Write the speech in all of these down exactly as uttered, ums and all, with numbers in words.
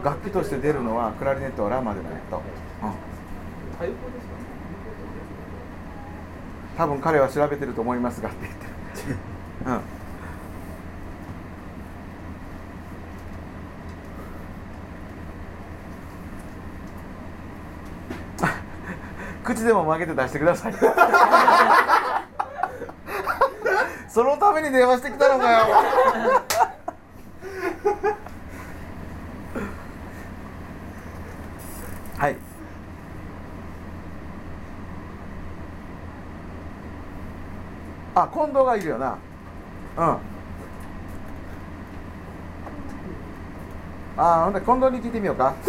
楽器として出るのはクラリネットはラまでないと、うん、多分彼は調べてると思いますがって言ってる、うん、口でも曲げて出してくださいそのために電話してきたのかよはい。あ、近藤がいるよな。うん。あ、ほんで近藤に聞いてみようか。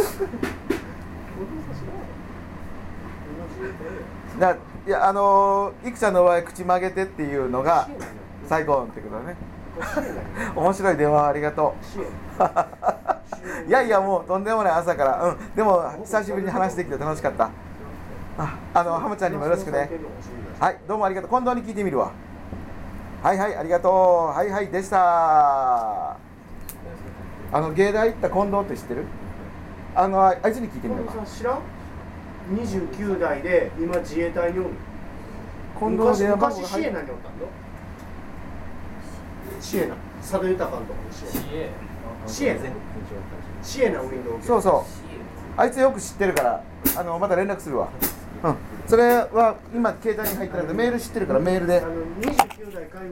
だいやあのー、いくちゃんの場合口曲げてっていうのが最高ってことだね。面白い電話ありがとう。いやいやもうとんでもない朝から、うん、でも久しぶりに話できて楽しかった。あ、あのハムちゃんにもよろしくね。はい、どうもありがとう。近藤に聞いてみるわ。はいはい、ありがとう。はいはいでした。あの芸大行った近藤って知ってる？あのあいつに聞いてみようか。 知らん？にじゅうきゅう代で今自衛隊におる。 近藤の電話番号が昔シエナにおったんだよ。シエナ、佐渡豊監督のシエナ。シエナ。シエナウィンドウ。 そうそう。あいつよく知ってるから、あのまた連絡するわ。うん。それは今携帯に入ってなくてメール知ってるからメールで。 あのにじゅうきゅう代海